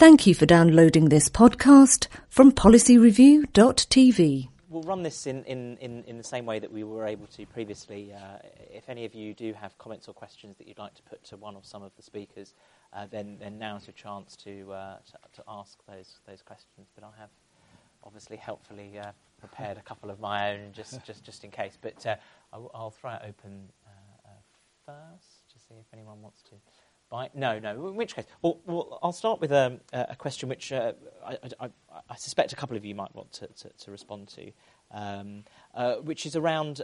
Thank you for downloading this podcast from policyreview.tv. We'll run this in the same way that we were able to previously. If any of you do have comments or questions that you'd like to put to one or some of the speakers, then now's your chance to ask those questions. But I have obviously helpfully prepared a couple of my own just in case. But I'll throw it open first to see if anyone wants to. No. In which case, well, I'll start with a question which I suspect a couple of you might want to respond to, which is around.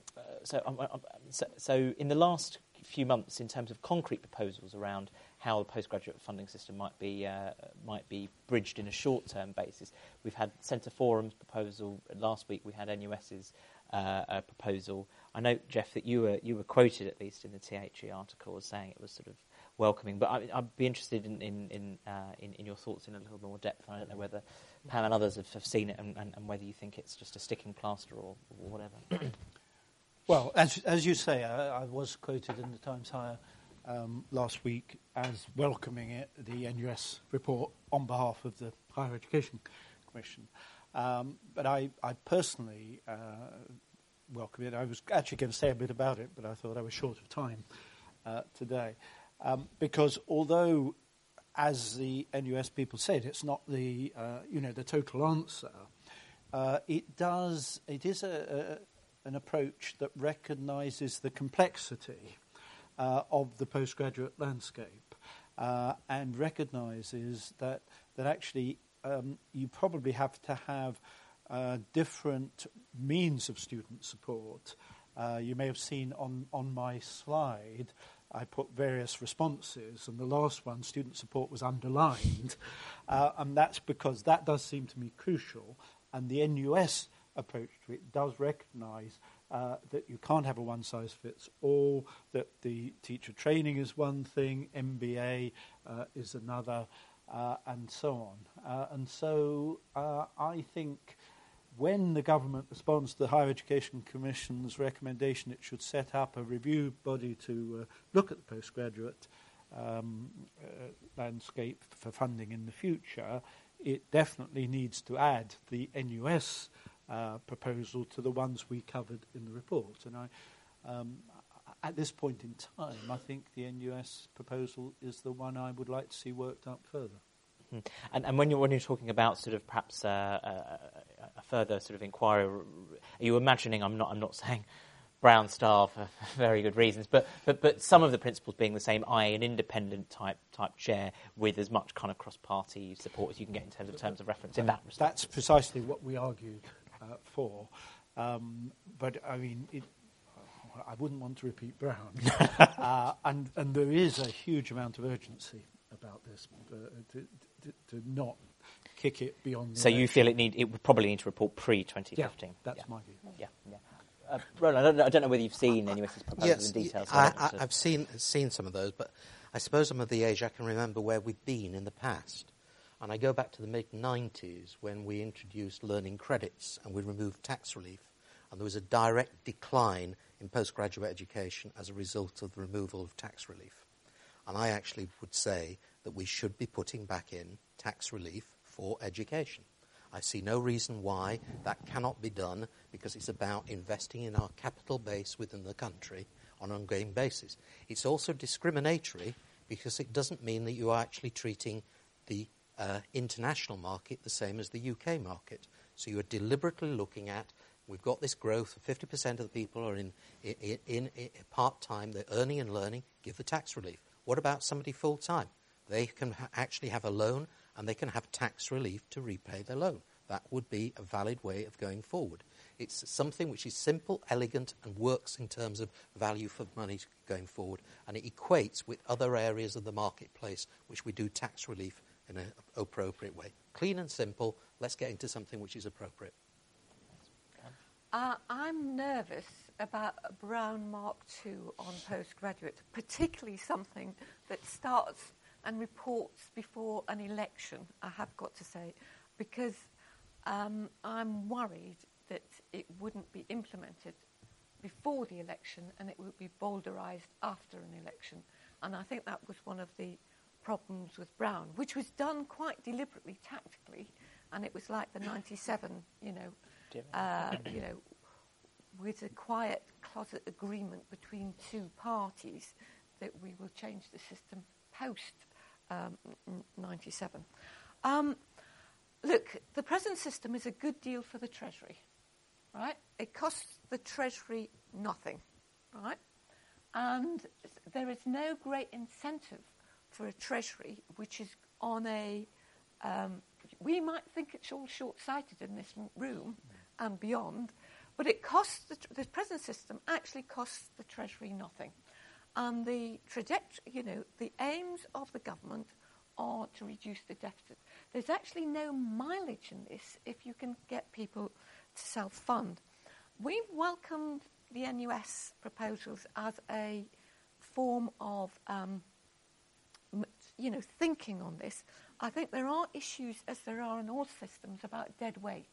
So in the last few months, in terms of concrete proposals around how the postgraduate funding system might be bridged in a short-term basis, we've had Centre Forum's proposal last week. We had NUS's proposal. I know, Jeff, that you were quoted at least in the THE article as saying it was sort of welcoming, but I'd be interested in your thoughts in a little more depth. I don't know whether Pam and others have seen it and whether you think it's just a sticking plaster or whatever. Well, as you say, I was quoted in the Times Higher last week as welcoming it, the NUS report on behalf of the Higher Education Commission. But I personally welcome it. I was actually going to say a bit about it, but I thought I was short of time today. Because although, as the NUS people said, it's not the the total answer, it is an approach that recognises the complexity of the postgraduate landscape and recognises that actually you probably have to have different means of student support. You may have seen on my slide I put various responses, and the last one, student support, was underlined, and that's because that does seem to me crucial, and the NUS approach to it does recognise that you can't have a one-size-fits-all, that the teacher training is one thing, MBA is another, and so on. And so I think when the government responds to the Higher Education Commission's recommendation, it should set up a review body to look at the postgraduate landscape for funding in the future. It definitely needs to add the NUS proposal to the ones we covered in the report. And at this point in time, I think the NUS proposal is the one I would like to see worked up further. And when you're talking about sort of perhaps a further sort of inquiry, are you imagining? I'm not saying Brown Star for very good reasons, but some of the principles being the same, i.e. an independent type chair with as much kind of cross-party support as you can get in terms of reference in that respect. That's precisely what we argued for. But I mean, I wouldn't want to repeat Brown, and there is a huge amount of urgency about this to not kick it beyond. So you feel it would probably need to report pre-2015. Yeah, that's my view. Yeah. Roland, I don't know whether you've seen NUS's proposals in detail. So I've seen some of those, but I suppose I'm of the age I can remember where we've been in the past. And I go back to the mid-90s when we introduced learning credits and we removed tax relief. And there was a direct decline in postgraduate education as a result of the removal of tax relief. And I actually would say that we should be putting back in tax relief for education. I see no reason why that cannot be done, because it's about investing in our capital base within the country on an ongoing basis. It's also discriminatory because it doesn't mean that you are actually treating the international market the same as the UK market. So you are deliberately looking at, we've got this growth, 50% of the people are in part-time, they're earning and learning, give the tax relief. What about somebody full-time? They can actually have a loan and they can have tax relief to repay their loan. That would be a valid way of going forward. It's something which is simple, elegant, and works in terms of value for money going forward, and it equates with other areas of the marketplace which we do tax relief in an appropriate way. Clean and simple, let's get into something which is appropriate. I'm nervous about a Brown Mark II on postgraduate, particularly something that starts and reports before an election, I have got to say, because I'm worried that it wouldn't be implemented before the election and it would be boulderised after an election. And I think that was one of the problems with Brown, which was done quite deliberately, tactically, and it was like the 97, with a quiet closet agreement between two parties that we will change the system post 97. Look, the present system is a good deal for the Treasury, right? It costs the Treasury nothing, right? And there is no great incentive for a Treasury which is on a... we might think it's all short-sighted in this room and beyond, but it costs the present system actually costs the Treasury nothing. And the trajectory, the aims of the government are to reduce the deficit. There's actually no mileage in this if you can get people to self-fund. We welcomed the NUS proposals as a form of, thinking on this. I think there are issues, as there are in all systems, about dead weight.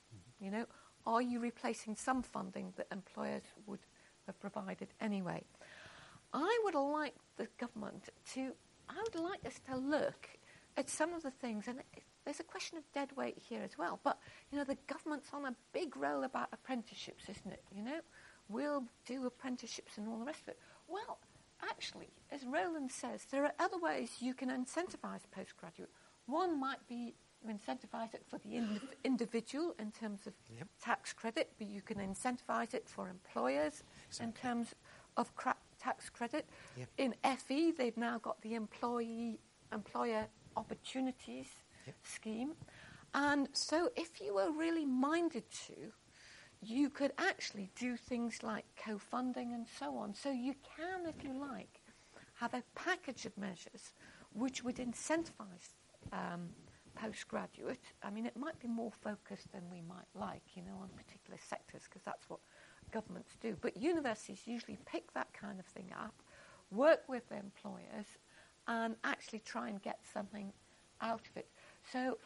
Are you replacing some funding that employers would have provided anyway? I would like the government I would like us to look at some of the things, and there's a question of dead weight here as well, but, the government's on a big roll about apprenticeships, isn't it? We'll do apprenticeships and all the rest of it. Well, actually, as Roland says, there are other ways you can incentivise postgraduate. One might be to incentivise it for the individual in terms of tax credit, but you can incentivise it for employers in terms of tax credit. Yep. In FE, they've now got the employer opportunities scheme. And so if you were really minded to, you could actually do things like co-funding and so on. So you can, if you like, have a package of measures which would incentivise postgraduate. I mean, it might be more focused than we might like, on particular sectors, because that's what governments do. But universities usually pick that kind of thing up, work with their employers, and actually try and get something out of it. So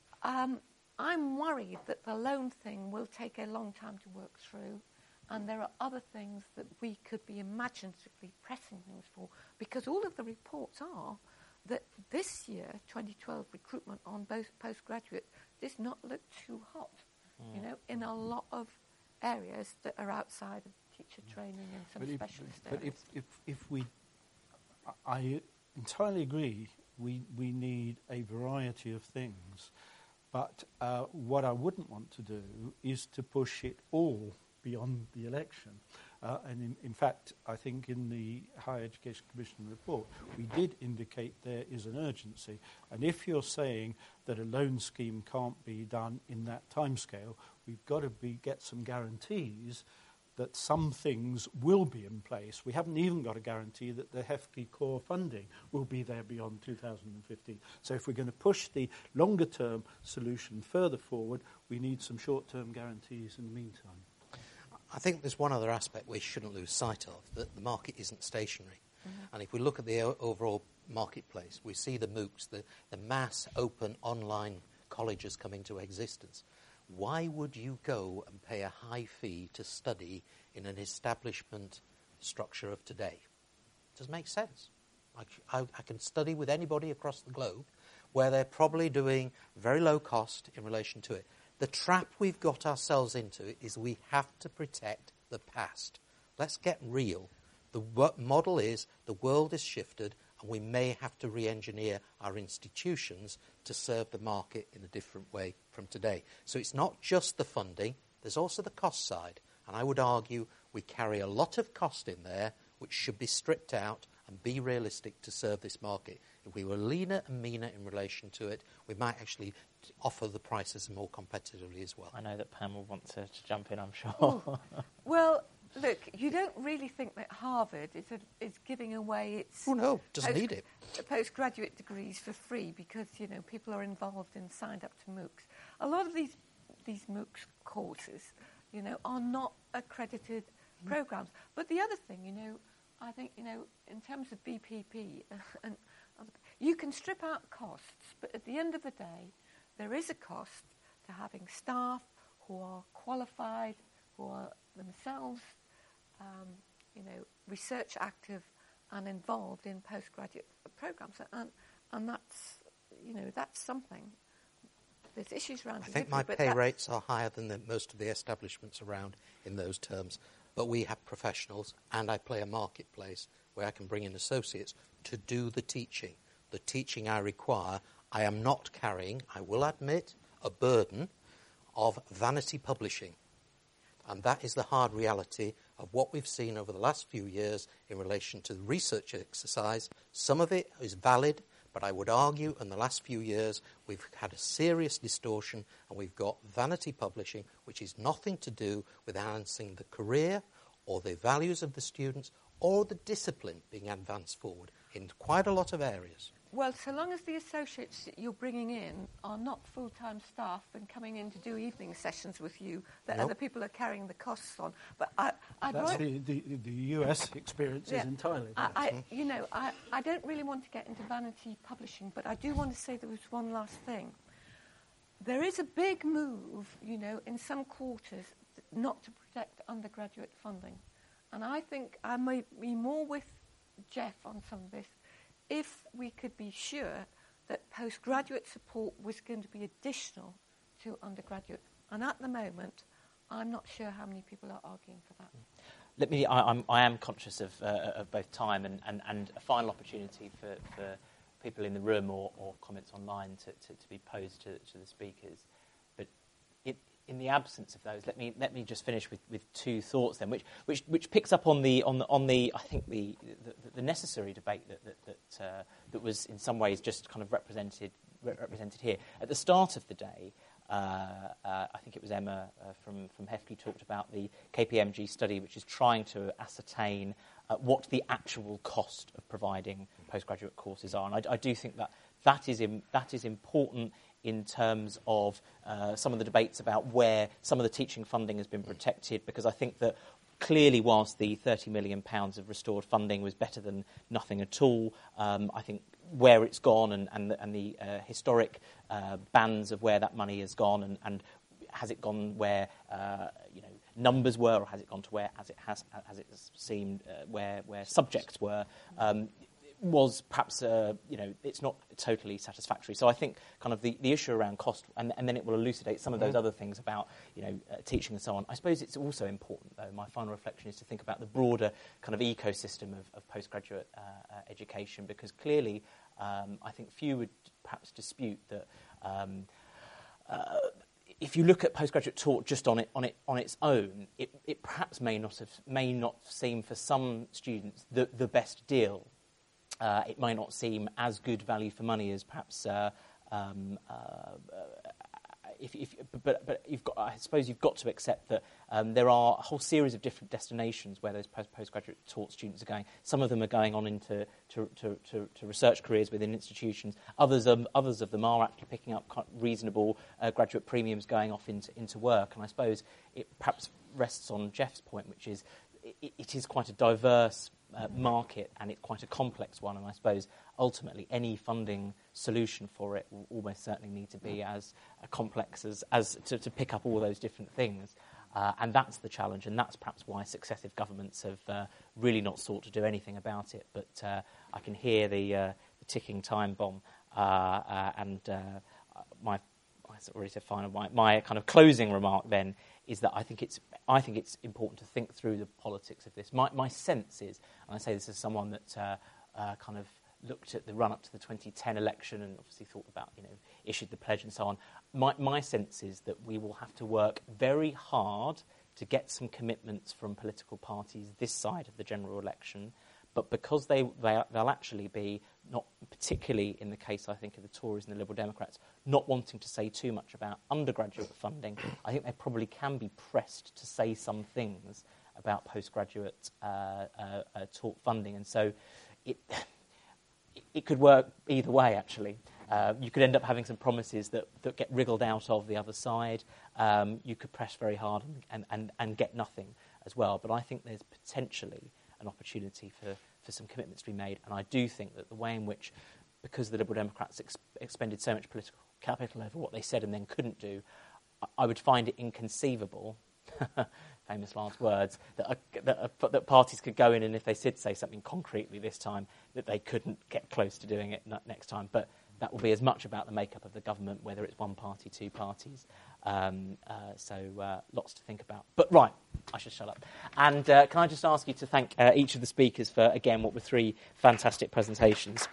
I'm worried that the loan thing will take a long time to work through, and there are other things that we could be imaginatively pressing things for, because all of the reports are that this year, 2012, recruitment on both postgraduate does not look too hot, in a lot of areas that are outside of teacher training and some specialist areas. But I entirely agree, we need a variety of things, but what I wouldn't want to do is to push it all beyond the election. And in fact, I think in the Higher Education Commission report, we did indicate there is an urgency. And if you're saying that a loan scheme can't be done in that timescale, we've got to get some guarantees that some things will be in place. We haven't even got a guarantee that the HEFCE core funding will be there beyond 2015. So if we're going to push the longer-term solution further forward, we need some short-term guarantees in the meantime. I think there's one other aspect we shouldn't lose sight of, that the market isn't stationary. Mm-hmm. And if we look at the overall marketplace, we see the MOOCs, the mass open online colleges come into existence. Why would you go and pay a high fee to study in an establishment structure of today? It doesn't make sense. I can study with anybody across the globe where they're probably doing very low cost in relation to it. The trap we've got ourselves into is we have to protect the past. Let's get real. The model is the world has shifted, and we may have to re-engineer our institutions to serve the market in a different way from today. So it's not just the funding, there's also the cost side. And I would argue we carry a lot of cost in there which should be stripped out and be realistic to serve this market. If we were leaner and meaner in relation to it, we might actually offer the prices more competitively as well. I know that Pam will want to jump in, I'm sure. Oh. Well, look, you don't really think that Harvard is giving away its... Oh, no, doesn't need it. ...postgraduate degrees for free because, people are involved and signed up to MOOCs. A lot of these MOOCs courses, are not accredited programs. But the other thing, I think, in terms of BPP, and you can strip out costs, but at the end of the day, there is a cost to having staff who are qualified, who are themselves, research active and involved in postgraduate programs. and that's something. There's issues around I think my pay rates are higher than most of the establishments around in those terms. But we have professionals, and I play a marketplace where I can bring in associates to do the teaching. The teaching I require, I am not carrying, I will admit, a burden of vanity publishing. And that is the hard reality of what we've seen over the last few years in relation to the research exercise. Some of it is valid, but I would argue in the last few years we've had a serious distortion, and we've got vanity publishing, which is nothing to do with enhancing the career or the values of the students or the discipline being advanced forward in quite a lot of areas. Well, so long as the associates that you're bringing in are not full-time staff and coming in to do evening sessions with you, that Nope. other people are carrying the costs on. But That's the US experience is entirely that. I don't really want to get into vanity publishing, but I do want to say there was one last thing. There is a big move, in some quarters not to protect undergraduate funding. And I think I might be more with Jeff on some of this if we could be sure that postgraduate support was going to be additional to undergraduate. And at the moment, I'm not sure how many people are arguing for that. I am conscious of both time and a final opportunity for people in the room or comments online to be posed to the speakers. But in the absence of those, let me just finish with two thoughts then, which picks up on the I think the necessary debate that was in some ways just kind of represented here at the start of the day. I think it was Emma from HEFCE talked about the KPMG study, which is trying to ascertain what the actual cost of providing postgraduate courses are, and I do think that is important in terms of some of the debates about where some of the teaching funding has been protected, because I think that clearly whilst the £30 million of restored funding was better than nothing at all, I think where it's gone and the historic bands of where that money has gone and has it gone where numbers were, or has it gone to where as it seemed where subjects were, was perhaps it's not totally satisfactory. So I think kind of the issue around cost, and then it will elucidate some of those other things about teaching and so on. I suppose it's also important, though, my final reflection is to think about the broader kind of ecosystem of postgraduate education, because clearly I think few would perhaps dispute that if you look at postgraduate taught just on its own, it perhaps may not seem for some students the best deal. It might not seem as good value for money as perhaps, but I suppose you've got to accept that there are a whole series of different destinations where those postgraduate taught students are going. Some of them are going on into to research careers within institutions. Others of them are actually picking up reasonable graduate premiums going off into work. And I suppose it perhaps rests on Jeff's point, which is it is quite a diverse market, and it's quite a complex one, and I suppose ultimately any funding solution for it will almost certainly need to be as complex as to pick up all those different things, and that's the challenge, and that's perhaps why successive governments have really not sought to do anything about it. But I can hear the ticking time bomb, and my kind of closing remark then is that I think it's important to think through the politics of this. My sense is, and I say this as someone that kind of looked at the run-up to the 2010 election and obviously thought about, issued the pledge and so on. My sense is that we will have to work very hard to get some commitments from political parties this side of the general election, but because they'll actually be, not particularly in the case, I think, of the Tories and the Liberal Democrats, not wanting to say too much about undergraduate funding, I think they probably can be pressed to say some things about postgraduate taught funding. And so it could work either way, actually. You could end up having some promises that get wriggled out of the other side. You could press very hard and get nothing as well. But I think there's potentially an opportunity for some commitments to be made. And I do think that the way in which, because the Liberal Democrats expended so much political capital over what they said and then couldn't do, I would find it inconceivable famous last words, that parties could go in, and if they did say something concretely this time, that they couldn't get close to doing it next time. But that will be as much about the makeup of the government, whether it's one party, two parties. So lots to think about. But right, I should shut up. And can I just ask you to thank each of the speakers for, again, what were 3 fantastic presentations.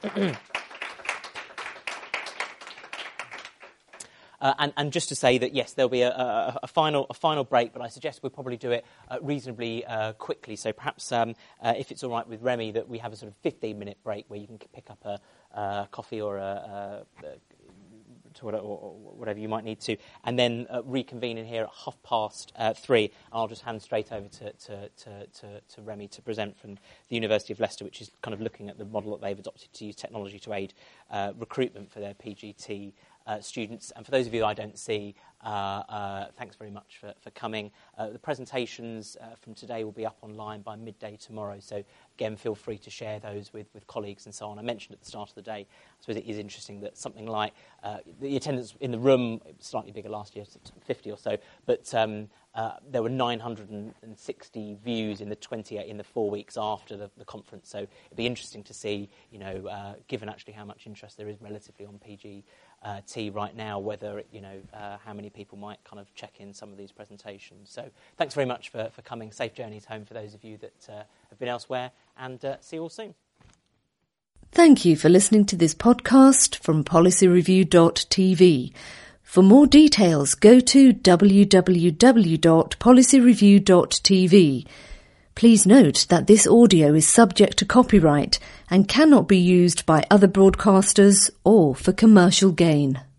And just to say that, yes, there'll be a final break, but I suggest we'll probably do it reasonably quickly. So perhaps, if it's all right with Remy, that we have a sort of 15-minute break where you can pick up a coffee or a toilet or whatever you might need to, and then reconvene in here at 3:30. And I'll just hand straight over to Remy to present from the University of Leicester, which is kind of looking at the model that they've adopted to use technology to aid recruitment for their PGT students. And for those of you I don't see, thanks very much for coming. The presentations from today will be up online by midday tomorrow, so again, feel free to share those with colleagues and so on. I mentioned at the start of the day, I suppose it is interesting that something like the attendance in the room, it was slightly bigger last year, 50 or so, but there were 960 views in the 4 weeks after the conference, so it'd be interesting to see, given actually how much interest there is relatively on PGT right now, whether, how many people might kind of check in some of these presentations. So thanks very much for coming. Safe journeys home for those of you that have been elsewhere, and see you all soon. Thank you for listening to this podcast from policyreview.tv. For more details, go to www.policyreview.tv. Please note that this audio is subject to copyright and cannot be used by other broadcasters or for commercial gain.